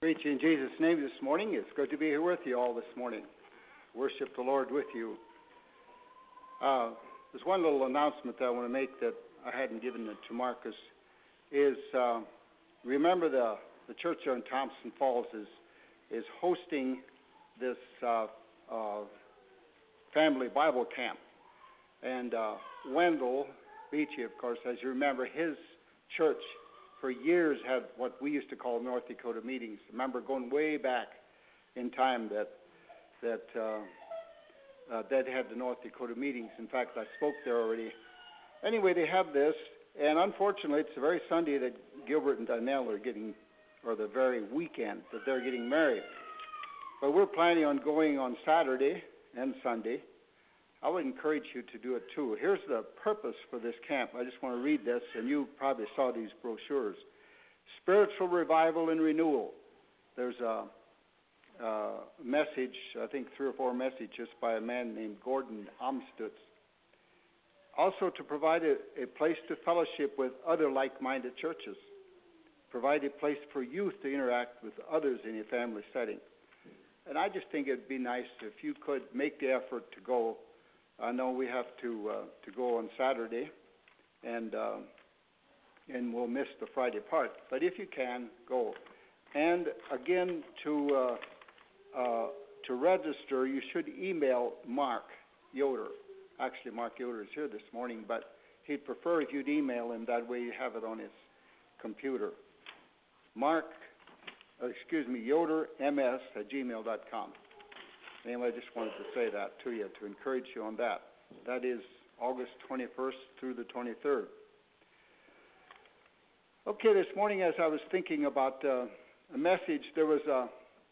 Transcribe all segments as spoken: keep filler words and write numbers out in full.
Greet you in Jesus' name this morning. It's good to be here with you all this morning. Worship the Lord with you. Uh, there's one little announcement that I want to make that I hadn't given it to Marcus. Is uh, remember the the church there in Thompson Falls is is hosting this uh, uh, family Bible camp, and uh, Wendell Beachy, of course, as you remember, his church for years had what we used to call North Dakota meetings. Remember, going way back in time that that uh, uh, that had the North Dakota meetings. In fact, I spoke there already. Anyway, they have this, and unfortunately, it's the very Sunday that Gilbert and Donnell are getting, or the very weekend that they're getting married. But we're planning on going on Saturday and Sunday. I would encourage you to do it too. Here's the purpose for this camp. I just want to read this, and you probably saw these brochures. Spiritual revival and renewal. There's a, a message, I think three or four messages by a man named Gordon Amstutz. Also to provide a, a place to fellowship with other like-minded churches. Provide a place for youth to interact with others in a family setting. And I just think it'd be nice if you could make the effort to go. I know we have to uh, to go on Saturday, and uh, and we'll miss the Friday part. But if you can, go. And again, to uh, uh, to register, you should email Mark Yoder. Actually, Mark Yoder is here this morning, but he'd prefer if you'd email him. That way, you have it on his computer. Mark, uh, excuse me, Yoder M S at gmail dot com. Anyway, I just wanted to say that to you, to encourage you on that. That is August twenty-first through the twenty-third. Okay, this morning as I was thinking about uh, a message, there was a,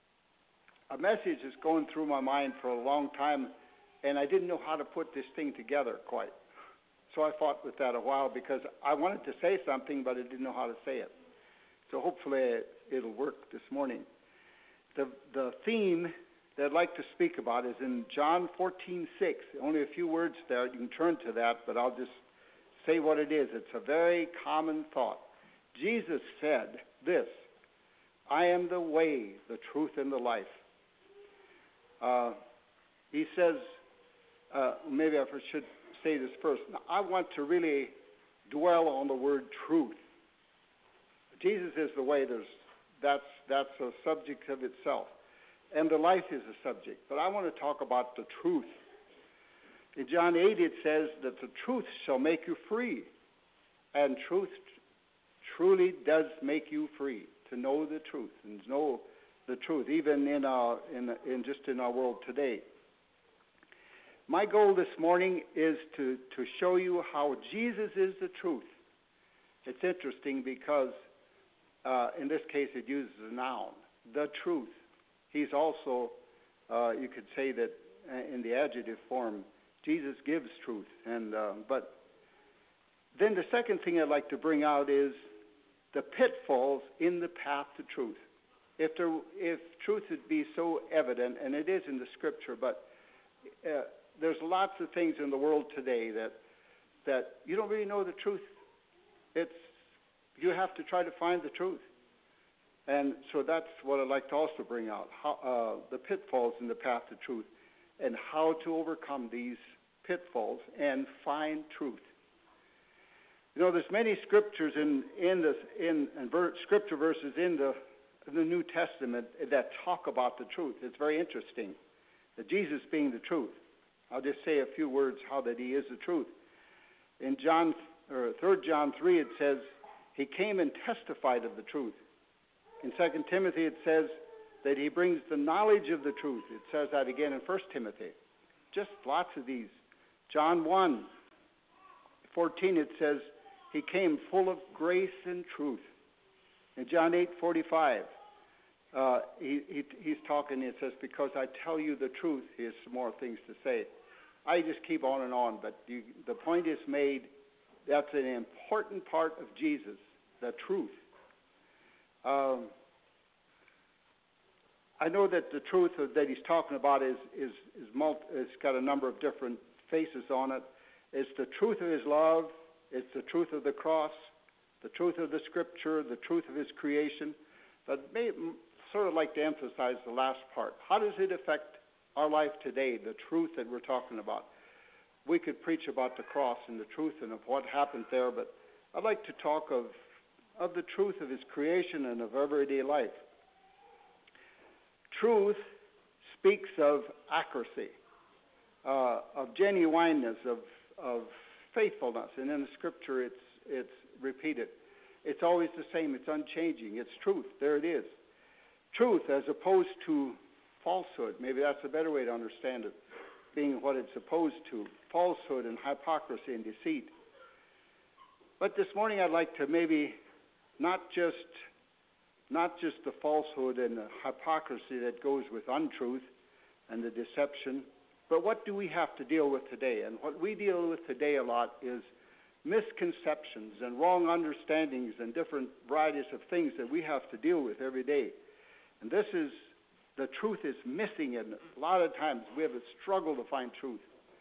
a message that's going through my mind for a long time, and I didn't know how to put this thing together quite. So I fought with that a while because I wanted to say something, but I didn't know how to say it. So hopefully it, it'll work this morning. The, the theme that I'd like to speak about is in John fourteen six. Only a few words there. You can turn to that, but I'll just say what it is. It's a very common thought. Jesus said this, I am the way, the truth, and the life. Uh, he says, uh, maybe I should say this first. Now, I want to really dwell on the word truth. Jesus is the way. There's, that's, that's a subject of itself. And the life is a subject. But I want to talk about the truth. In John eight, it says that the truth shall make you free. And truth truly does make you free, to know the truth and know the truth, even in our in, in just in our world today. My goal this morning is to, to show you how Jesus is the truth. It's interesting because uh, in this case it uses a noun, the truth. He's also, uh, you could say that uh, in the adjective form, Jesus gives truth. And uh, but then the second thing I'd like to bring out is the pitfalls in the path to truth. If there, if truth would be so evident, and it is in the Scripture, but uh, there's lots of things in the world today that that you don't really know the truth. It's you have to try to find the truth. And so that's what I'd like to also bring out, how, uh, the pitfalls in the path to truth and how to overcome these pitfalls and find truth. You know, there's many scriptures in in this in, in ver, scripture verses in the in the New Testament that talk about the truth. It's very interesting, that Jesus being the truth. I'll just say a few words how that he is the truth. In John or Third John three, it says he came and testified of the truth. In Second Timothy, it says that he brings the knowledge of the truth. It says that again in First Timothy. Just lots of these. John one fourteen, it says he came full of grace and truth. In John eight forty-five, uh, he, he, he's talking, it says, because I tell you the truth, he has some more things to say. I just keep on and on, but you, the point is made, that's an important part of Jesus, the truth. Um, I know that the truth that he's talking about is is is multi, it's got a number of different faces on it. It's the truth of his love. It's the truth of the cross, the truth of the Scripture, the truth of his creation. But may, sort of like to emphasize the last part. How does it affect our life today, the truth that we're talking about? We could preach about the cross and the truth and of what happened there, but I'd like to talk of, of the truth of his creation and of everyday life. Truth speaks of accuracy, uh, of genuineness, of, of faithfulness, and in the Scripture it's, it's repeated. It's always the same. It's unchanging. It's truth. There it is. Truth as opposed to falsehood. Maybe that's a better way to understand it, being what it's opposed to. Falsehood and hypocrisy and deceit. But this morning I'd like to maybe not just not just the falsehood and the hypocrisy that goes with untruth and the deception, but what do we have to deal with today? And what we deal with today a lot is misconceptions and wrong understandings and different varieties of things that we have to deal with every day. And this is, the truth is missing, and a lot of times we have a struggle to find truth.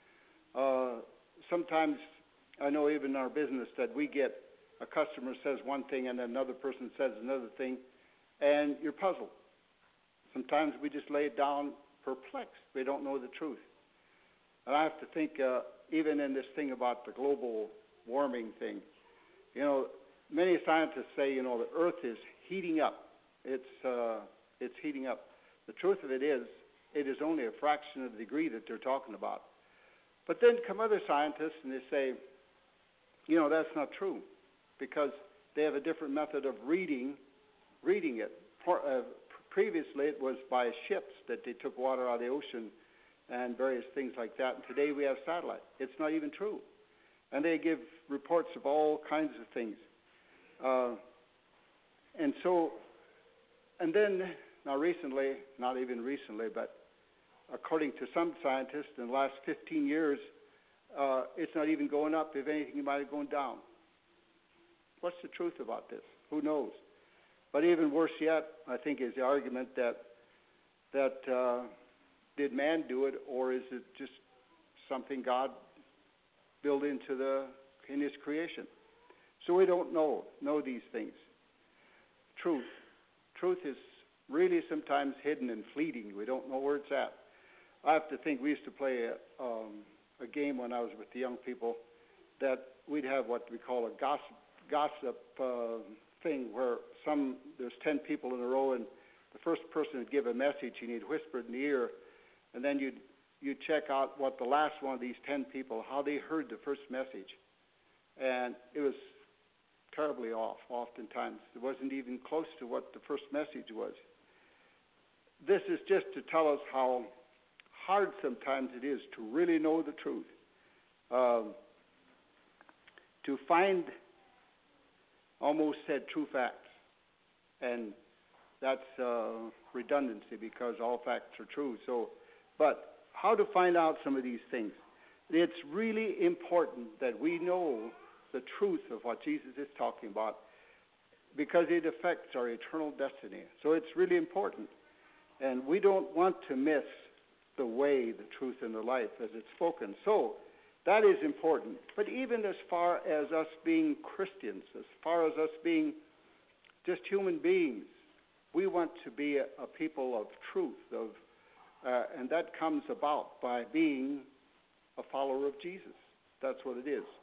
Uh, sometimes, I know even in our business that we get, a customer says one thing and another person says another thing, and you're puzzled. Sometimes we just lay it down perplexed. We don't know the truth. And I have to think, uh, even in this thing about the global warming thing, you know, many scientists say, you know, the Earth is heating up. It's uh, it's heating up. The truth of it is, it is only a fraction of the degree that they're talking about. But then come other scientists and they say, you know, that's not true, because they have a different method of reading reading it. For, uh, previously, it was by ships that they took water out of the ocean and various things like that. And today we have satellite. It's not even true. And they give reports of all kinds of things. Uh, and so, and then, now recently, not even recently, but according to some scientists, in the last fifteen years, uh, it's not even going up. If anything, it might have gone down. What's the truth about this? Who knows? But even worse yet, I think, is the argument that that uh, did man do it, or is it just something God built into the in His creation? So we don't know know these things. Truth, truth is really sometimes hidden and fleeting. We don't know where it's at. I have to think. We used to play a, um, a game when I was with the young people that we'd have what we call a gossip gossip. Uh, thing where some there's ten people in a row, and the first person would give a message and he'd whisper it in the ear, and then you'd you'd check out what the last one of these ten people, how they heard the first message. And it was terribly off oftentimes. It wasn't even close to what the first message was. This is just to tell us how hard sometimes it is to really know the truth. Um, to find almost said true facts, and that's uh, redundancy because all facts are true. So, but how to find out some of these things? It's really important that we know the truth of what Jesus is talking about, because it affects our eternal destiny. So it's really important, and we don't want to miss the way, the truth, and the life as it's spoken. So that is important. But even as far as us being Christians, as far as us being just human beings, we want to be a, a people of truth, of, uh, and that comes about by being a follower of Jesus. That's what it is.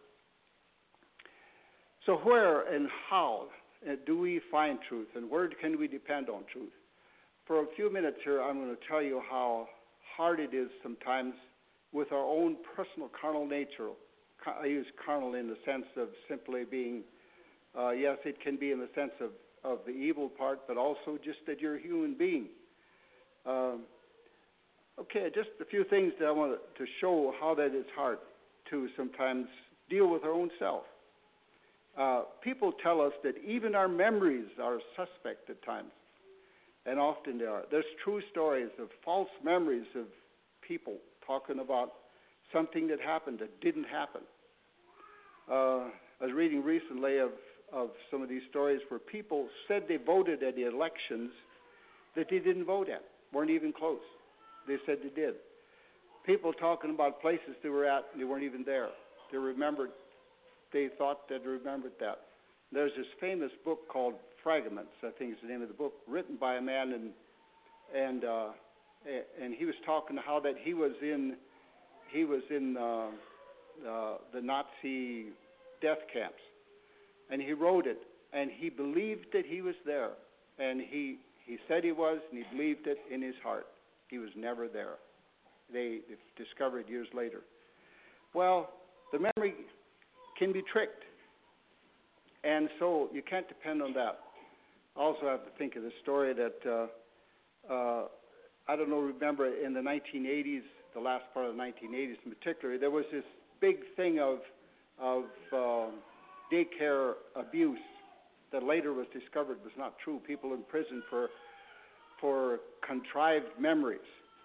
So where and how uh, do we find truth, and where can we depend on truth? For a few minutes here, I'm going to tell you how hard it is sometimes with our own personal carnal nature. I use carnal in the sense of simply being, uh, yes, it can be in the sense of, of the evil part, but also just that you're a human being. Um, okay, just a few things that I want to show how that is hard to sometimes deal with our own self. Uh, people tell us that even our memories are suspect at times, and often they are. There's true stories of false memories of people talking about something that happened that didn't happen. Uh, I was reading recently of, of some of these stories where people said they voted at the elections that they didn't vote at, weren't even close. They said they did. People talking about places they were at and they weren't even there. They remembered, they thought they remembered that. There's this famous book called Fragments, I think is the name of the book, written by a man, and and uh, and he was talking how that he was in he was in uh, uh, the Nazi death camps, and he wrote it, and he believed that he was there, and he he said he was, and he believed it in his heart. He was never there. They discovered years later. Well, the memory can be tricked, and so you can't depend on that. I also have to think of the story that uh, uh, I don't know. Remember in the nineteen eighties, the last part of the nineteen eighties in particular, there was this big thing of of uh, daycare abuse that later was discovered was not true. People in prison for for contrived memories.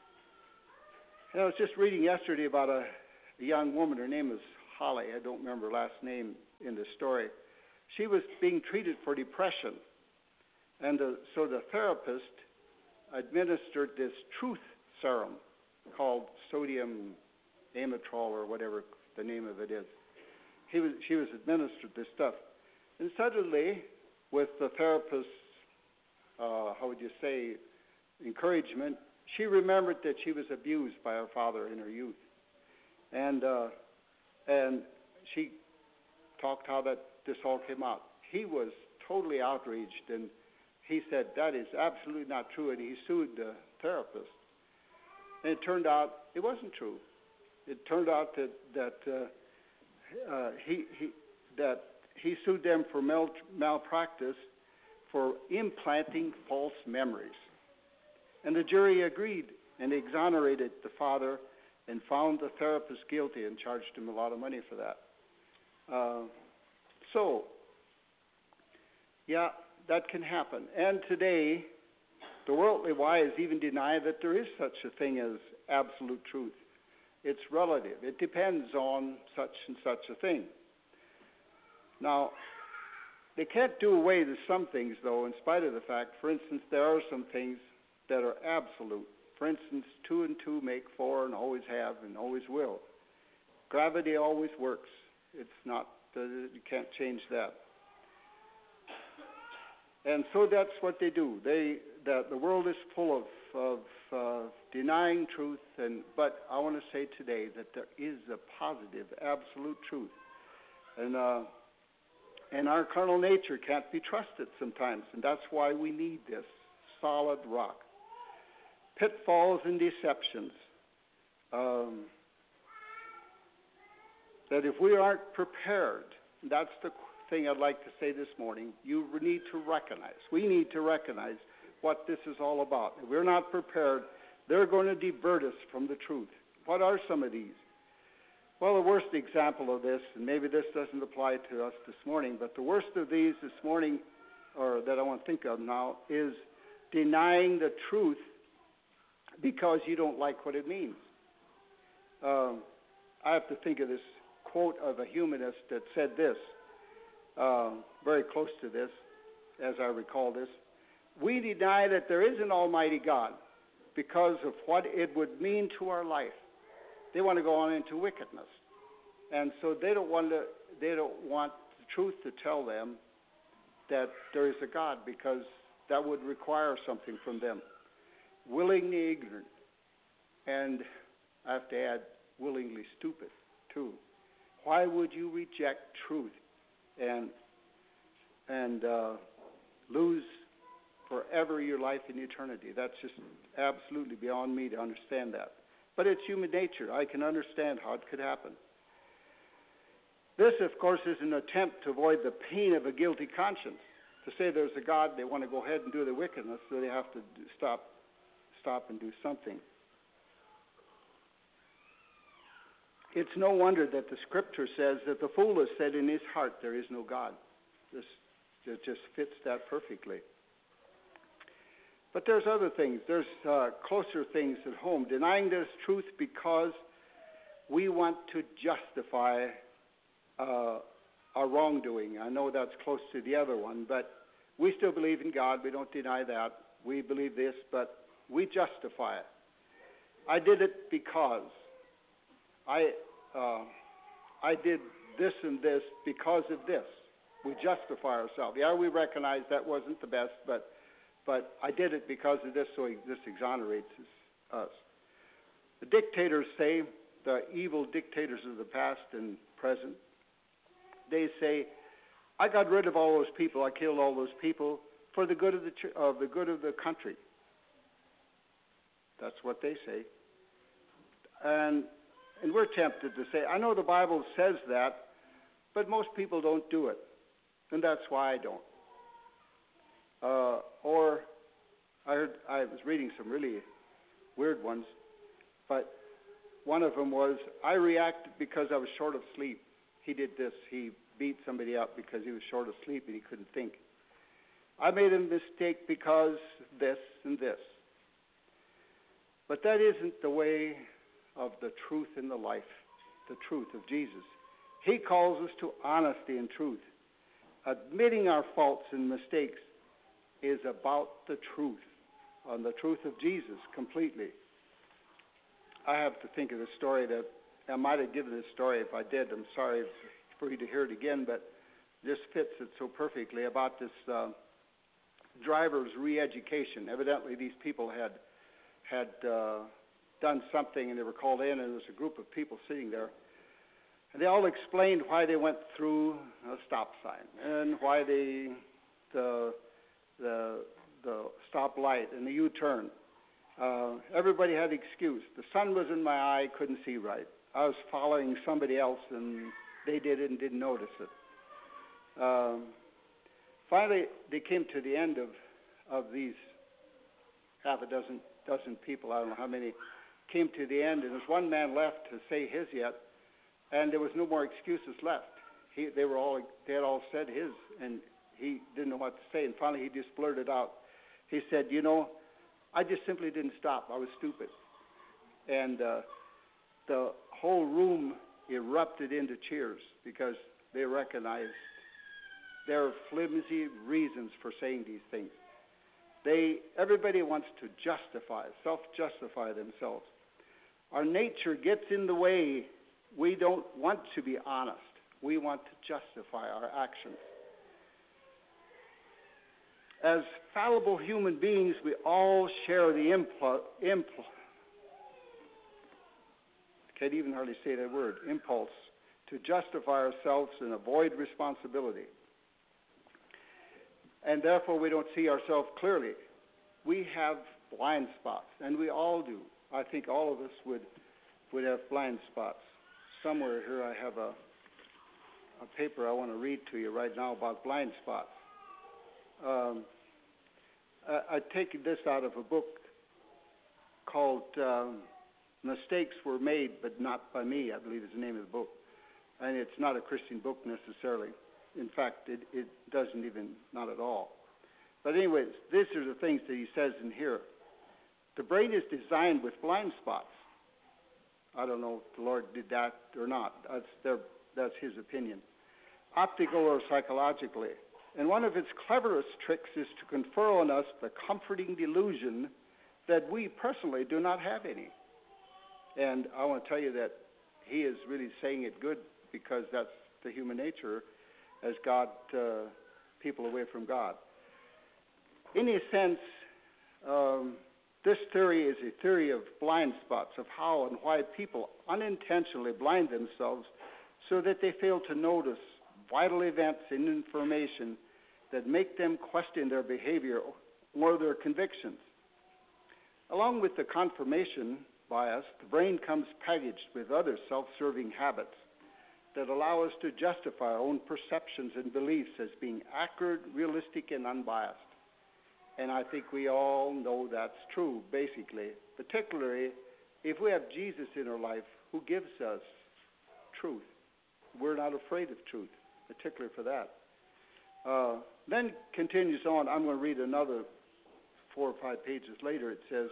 And I was just reading yesterday about a, a young woman. Her name is Holly. I don't remember her last name in the story. She was being treated for depression, and the, so the therapist administered this truth serum called sodium amytrol or whatever the name of it is. He was, she was administered this stuff. And suddenly, with the therapist's, uh, how would you say, encouragement, she remembered that she was abused by her father in her youth. And uh, and she talked how that this all came out. He was totally outraged, and he said, that is absolutely not true, and he sued the therapist. And it turned out it wasn't true. It turned out that that uh, uh, he he that he sued them for mal- malpractice for implanting false memories. And the jury agreed and exonerated the father and found the therapist guilty and charged him a lot of money for that. Uh, so, yeah, that can happen. And today, the worldly wise even deny that there is such a thing as absolute truth. It's relative. It depends on such and such a thing. Now, they can't do away with some things, though, in spite of the fact, for instance, there are some things that are absolute. For instance, two and two make four and always have and always will. Gravity always works. It's not, uh, you can't change that. And so that's what they do. They, that the world is full of, of uh, denying truth, and but I want to say today that there is a positive, absolute truth. And uh, and our carnal nature can't be trusted sometimes, and that's why we need this solid rock. Pitfalls and deceptions. Um, that if we aren't prepared, that's the thing I'd like to say this morning, you need to recognize, we need to recognize what this is all about. If we're not prepared, they're going to divert us from the truth. What are some of these? Well, the worst example of this, and maybe this doesn't apply to us this morning, but the worst of these this morning, or that I want to think of now, is denying the truth because you don't like what it means. Um, I have to think of this quote of a humanist that said this, uh, very close to this, as I recall this. We deny that there is an almighty God because of what it would mean to our life. They want to go on into wickedness. And so they don't want to, they don't want the truth to tell them that there is a God, because that would require something from them. Willingly ignorant, and I have to add, willingly stupid, too. Why would you reject truth and and uh, lose forever your life in eternity? That's just absolutely beyond me to understand that. But it's human nature. I can understand how it could happen. This, of course, is an attempt to avoid the pain of a guilty conscience. To say there's a God, they want to go ahead and do the wickedness, so they have to do, stop stop and do something. It's no wonder that the Scripture says that the fool has said in his heart there is no God. This it just fits that perfectly. But there's other things. There's uh, closer things at home. Denying this truth because we want to justify uh, our wrongdoing. I know that's close to the other one, but we still believe in God. We don't deny that. We believe this, but we justify it. I did it because I uh, I did this and this because of this. We justify ourselves. Yeah, we recognize that wasn't the best, but but I did it because of this, so this exonerates us. The dictators say, the evil dictators of the past and present, they say, I got rid of all those people, I killed all those people for the good of the ch- of the good of the country. That's what they say. And and we're tempted to say, I know the Bible says that, but most people don't do it. And that's why I don't. Uh, or I heard, I was reading some really weird ones, but one of them was, I reacted because I was short of sleep. He did this. He beat somebody up because he was short of sleep and he couldn't think. I made a mistake because this and this. But that isn't the way of the truth in the life, the truth of Jesus. He calls us to honesty and truth. Admitting our faults and mistakes is about the truth, on the truth of Jesus completely. I have to think of the story that, I might have given this story. If I did, I'm sorry for you to hear it again, but this fits it so perfectly about this uh, driver's re-education. Evidently, these people had had uh, done something, and they were called in, and there was a group of people sitting there. And they all explained why they went through a stop sign and why they, the, the, the stop light and the U-turn. Uh, everybody had an excuse. The sun was in my eye, couldn't see right. I was following somebody else, and they did it and didn't notice it. Um, finally, they came to the end of, of these half a dozen, dozen people, I don't know how many, came to the end, and there's one man left to say his yet. And there was no more excuses left. He, they were all, they had all said his, and he didn't know what to say. And finally, he just blurted out. He said, "You know, I just simply didn't stop. I was stupid." And uh, the whole room erupted into cheers because they recognized their flimsy reasons for saying these things. They, everybody wants to justify, self-justify themselves. Our nature gets in the way. We don't want to be honest. We want to justify our actions. As fallible human beings, we all share the impulse, impl- can't even hardly say that word, impulse, to justify ourselves and avoid responsibility. And therefore, we don't see ourselves clearly. We have blind spots, and we all do. I think all of us would, would have blind spots. Somewhere here I have a, a paper I want to read to you right now about blind spots. Um, I, I take this out of a book called um, Mistakes Were Made, but Not by Me, I believe is the name of the book. And it's not a Christian book necessarily. In fact, it, it doesn't even, not at all. But anyways, these are the things that he says in here. The brain is designed with blind spots. I don't know if the Lord did that or not. That's, their, that's his opinion. Optical or psychologically. And one of its cleverest tricks is to confer on us the comforting delusion that we personally do not have any. And I want to tell you that he is really saying it good because that's the human nature as God, uh, people away from God. In a sense, um, this theory is a theory of blind spots, of how and why people unintentionally blind themselves so that they fail to notice vital events and information that make them question their behavior or their convictions. Along with the confirmation bias, the brain comes packaged with other self-serving habits that allow us to justify our own perceptions and beliefs as being accurate, realistic, and unbiased. And I think we all know that's true, basically, particularly if we have Jesus in our life who gives us truth. We're not afraid of truth, particularly for that. Uh, then continues on. I'm going to read another four or five pages later. It says,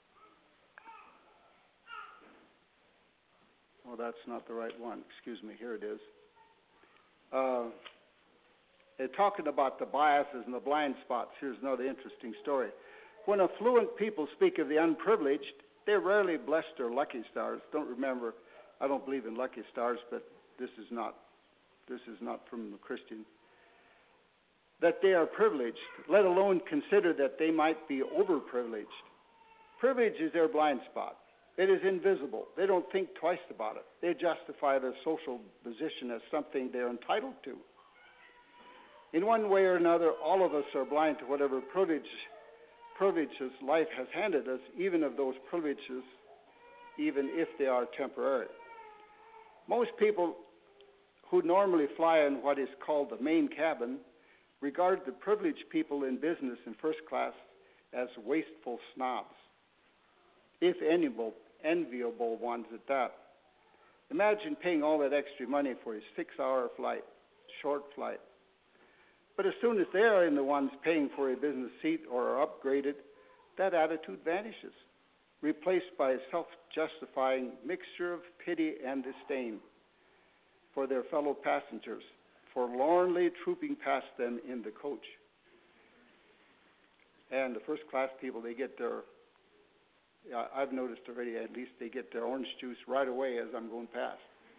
oh, that's not the right one. Excuse me. Here it is. Uh, they're talking about the biases and the blind spots. Here's another interesting story. When affluent people speak of the unprivileged, they're rarely blessed or lucky stars. Don't remember, I don't believe in lucky stars, but this is not, this is not from the Christian. that they are privileged, let alone consider that they might be overprivileged. Privilege is their blind spot. It is invisible. They don't think twice about it. They justify their social position as something they're entitled to. In one way or another, all of us are blind to whatever privilege, privileges life has handed us, even of those privileges, even if they are temporary. Most people who normally fly in what is called the main cabin regard the privileged people in business in first class as wasteful snobs, if enviable, enviable ones at that. Imagine paying all that extra money for a six-hour flight, short flight. But as soon as they are in the ones paying for a business seat or are upgraded, that attitude vanishes, replaced by a self-justifying mixture of pity and disdain for their fellow passengers, forlornly trooping past them in the coach. And the first-class people, they get their, uh, I've noticed already, at least they get their orange juice right away as I'm going past.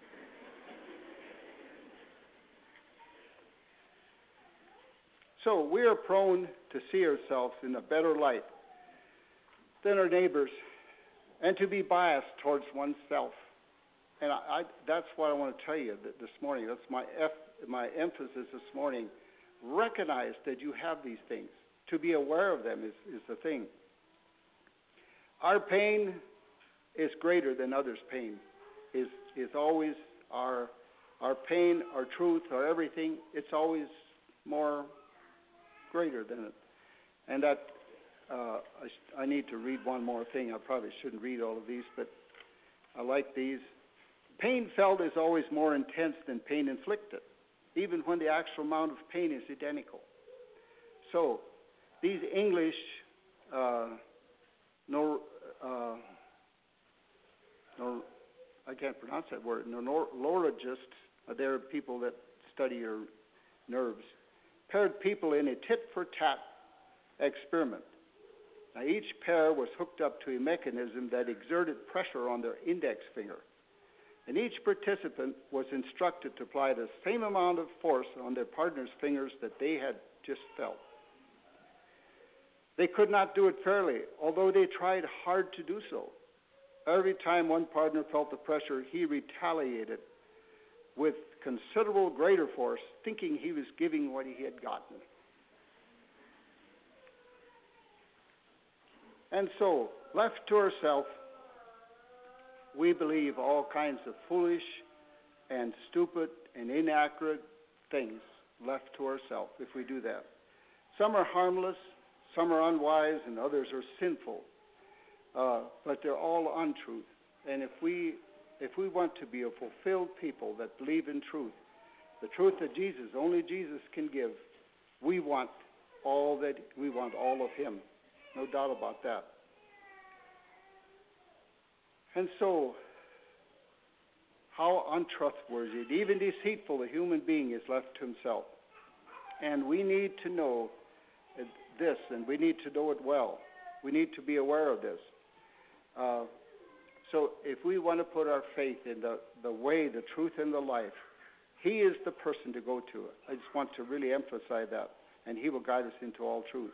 So we are prone to see ourselves in a better light than our neighbors and to be biased towards oneself. And I, I, that's what I want to tell you this morning. That's my, F, my emphasis this morning. Recognize that you have these things. To be aware of them is, is the thing. Our pain is greater than others' pain. Is is always our our pain, our truth, our everything. It's always more greater than it. And that uh, I, I need to read one more thing. I probably shouldn't read all of these, but I like these. Pain felt is always more intense than pain inflicted, even when the actual amount of pain is identical. So these English uh, no, uh, no, I can't pronounce that word, neurologists, they're people that study your nerves, paired people in a tit-for-tat experiment. Now, each pair was hooked up to a mechanism that exerted pressure on their index finger, and each participant was instructed to apply the same amount of force on their partner's fingers that they had just felt. They could not do it fairly, although they tried hard to do so. Every time one partner felt the pressure, he retaliated with considerable greater force, thinking he was giving what he had gotten. And so, left to ourselves, we believe all kinds of foolish and stupid and inaccurate things left to ourselves if we do that. Some are harmless, some are unwise, and others are sinful. Uh, but they're all untruth. And if we if we want to be a fulfilled people that believe in truth, the truth that Jesus, only Jesus can give, we want all that we want all of him. No doubt about that. And so, how untrustworthy, even deceitful a human being is left to himself. And we need to know this, and we need to know it well. We need to be aware of this. Uh, so if we want to put our faith in the, the way, the truth, and the life, he is the person to go to. I just want to really emphasize that, and he will guide us into all truth.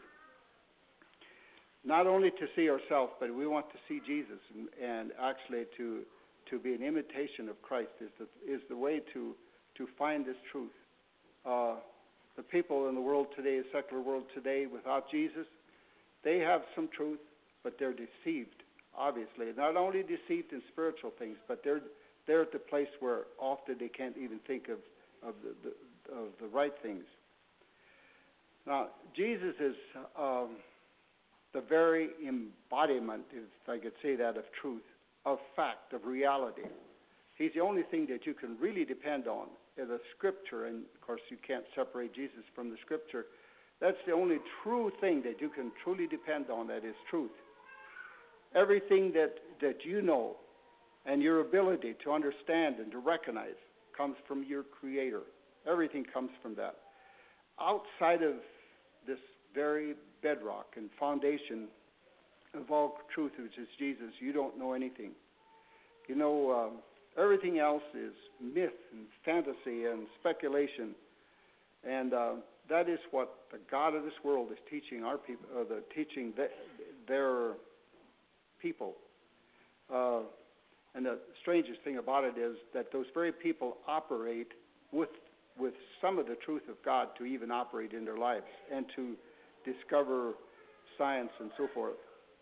Not only to see ourselves, but we want to see Jesus, and, and actually to to be an imitation of Christ is the, is the way to, to find this truth. Uh, the people in the world today, the secular world today, without Jesus, they have some truth, but they're deceived. Obviously, not only deceived in spiritual things, but they're they're at the place where often they can't even think of of the, the of the right things. Now, Jesus is um, the very embodiment, if I could say that, of truth, of fact, of reality. He's the only thing that you can really depend on in the Scripture, and of course, you can't separate Jesus from the Scripture. That's the only true thing that you can truly depend on. That is truth. Everything that, that you know and your ability to understand and to recognize comes from your Creator. Everything comes from that. Outside of this very bedrock and foundation of all truth, which is Jesus, you don't know anything. You know, um, everything else is myth and fantasy and speculation. And uh, that is what the God of this world is teaching our people, uh, the teaching the, their people. Uh, and the strangest thing about it is that those very people operate with with some of the truth of God to even operate in their lives and to discover science and so forth.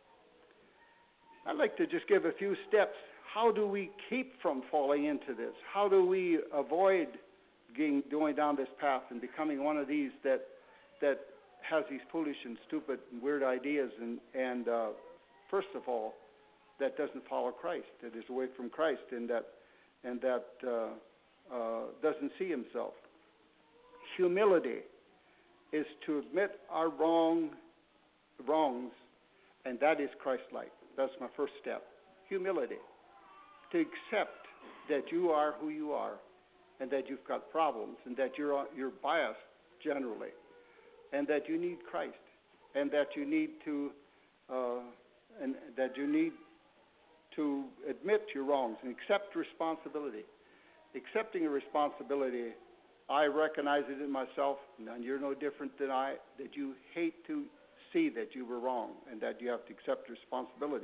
I'd like to just give a few steps. How do we keep from falling into this? How do we avoid getting, going down this path and becoming one of these that that has these foolish and stupid and weird ideas and, and uh, first of all, that doesn't follow Christ, that is away from Christ and that, and that uh, uh, doesn't see himself. Humility is to admit our wrong wrongs, and that is Christ-like. That's my first step. Humility. To accept that you are who you are and that you've got problems and that you're, you're biased generally and that you need Christ and that you need to uh, and that you need to admit your wrongs and accept responsibility. Accepting a responsibility, I recognize it in myself, and you're no different than I, that you hate to see that you were wrong and that you have to accept responsibility.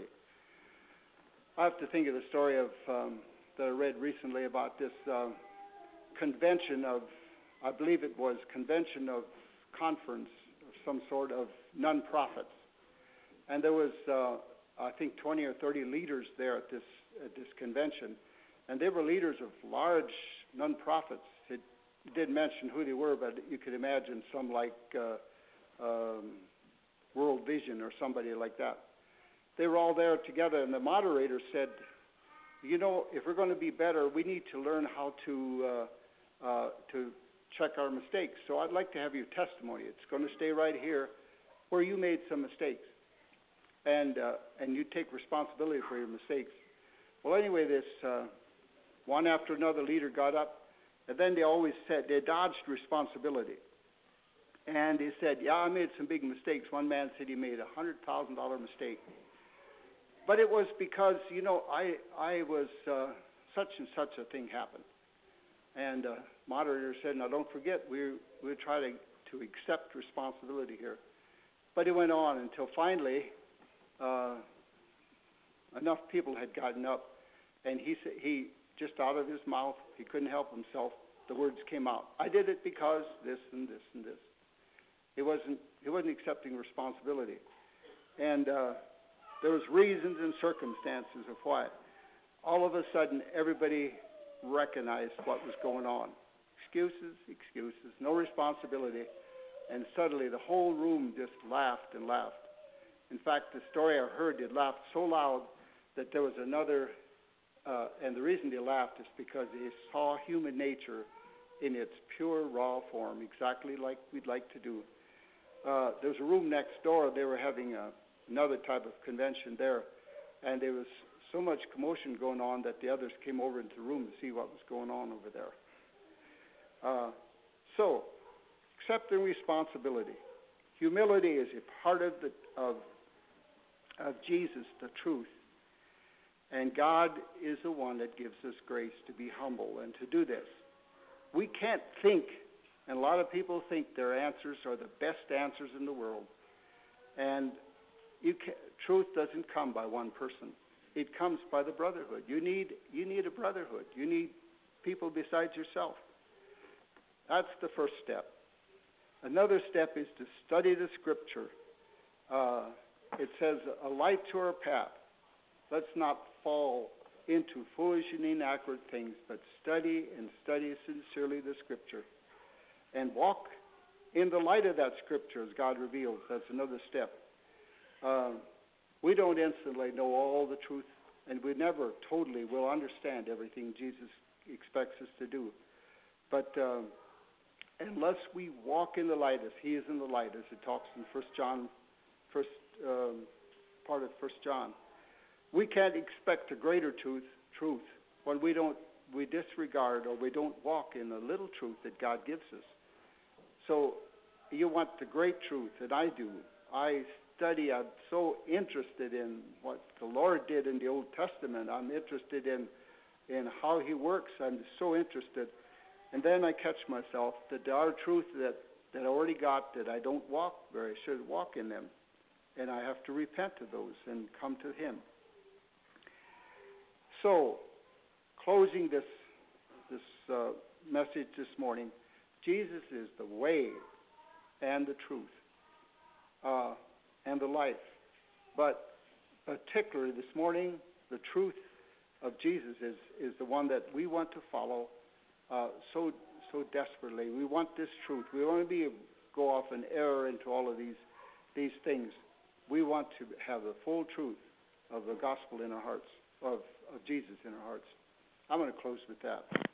I have to think of the story of um, that I read recently about this uh, convention of, I believe it was convention of conference of some sort of non-profits. And there was, uh, I think, twenty or thirty leaders there at this at this convention. And they were leaders of large non-profits. It didn't mention who they were, but you could imagine some like uh, um, World Vision or somebody like that. They were all there together, and the moderator said, you know, if we're going to be better, we need to learn how to uh, uh, to check our mistakes. So I'd like to have your testimony. It's going to stay right here where you made some mistakes, and uh, and you take responsibility for your mistakes. Well, anyway, this uh, one after another leader got up, and then they always said they dodged responsibility. And he said, yeah, I made some big mistakes. One man said he made a one hundred thousand dollars mistake. But it was because, you know, I I was, uh, such and such a thing happened. And uh, moderator said, now don't forget, we we try to, to accept responsibility here. But it went on until finally uh, enough people had gotten up, and he he just out of his mouth, he couldn't help himself, the words came out. I did it because this and this and this. He wasn't he wasn't accepting responsibility. And uh, there was reasons and circumstances of why. All of a sudden, everybody recognized what was going on. Excuses, excuses, no responsibility. And suddenly the whole room just laughed and laughed. In fact, the story I heard, they laughed so loud that there was another, uh, and the reason they laughed is because they saw human nature in its pure, raw form, exactly like we'd like to do. Uh, there was a room next door. They were having a, another type of convention there, and there was so much commotion going on that the others came over into the room to see what was going on over there. Uh, so, accepting responsibility. Humility is a part of the of, of Jesus, the truth. And God is the one that gives us grace to be humble and to do this. We can't think, and a lot of people think their answers are the best answers in the world. And you can, truth doesn't come by one person. It comes by the brotherhood. You need you need a brotherhood. You need people besides yourself. That's the first step. Another step is to study the Scripture. Uh, it says, a light to our path. Let's not fall into foolish and inaccurate things, but study and study sincerely the Scripture. And walk in the light of that Scripture as God reveals. That's another step. Uh, we don't instantly know all the truth, and we never totally will understand everything Jesus expects us to do. But uh, unless we walk in the light as He is in the light, as it talks in First John, first um, part of First John, we can't expect a greater truth, truth when we don't we disregard or we don't walk in the little truth that God gives us. So you want the great truth, and I do. I study. I'm so interested in what the Lord did in the Old Testament. I'm interested in in how He works. I'm so interested. And then I catch myself that there are truths that, that I already got that I don't walk where I should walk in them. And I have to repent of those and come to Him. So, closing this this uh, message this morning, Jesus is the way and the truth uh, and the life. But particularly this morning, the truth of Jesus is, is the one that we want to follow uh, so so desperately. We want this truth. We want to be go off in error into all of these these things. We want to have the full truth of the gospel in our hearts, of, of Jesus in our hearts. I'm going to close with that.